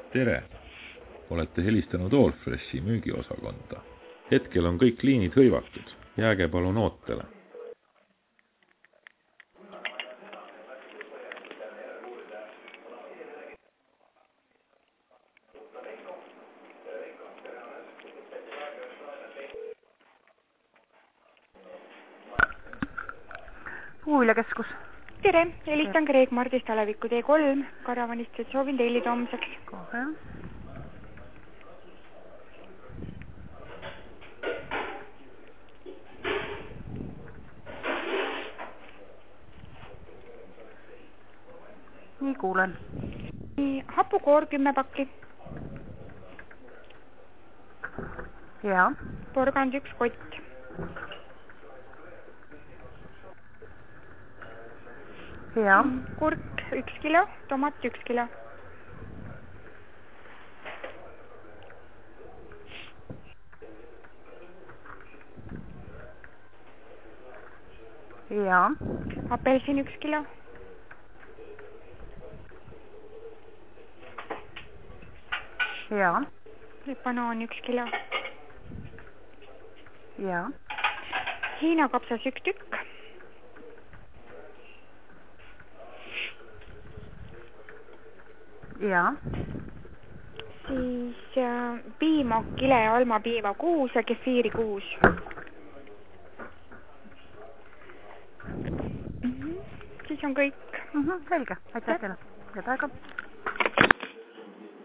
Tere! Olete helistanud Allfreshi müügiosakonda. Hetkel on kõik liinid hõivatud. Jääge palun ootele. Puuviljakeskus. Tere, helistan Kreek Mardist Aleviku T3 karavanist, et soovin tellida homseks. Kohe. Nii kuulen. Hapukoor 10 pakki. Ja. Porgand 1 kott. Ja. Kurk 1 kilo, tomat 1 kilo. Ja. Apelsin 1 kilo. Ja. Banaan 1 kilo. Ja. Hiina kapsas 1 tükk. Ja. Siis piima, kile ja almapiima 6 ja kefiiri 6. Siis on kõik. Selge. Aitäh teile. Head aega.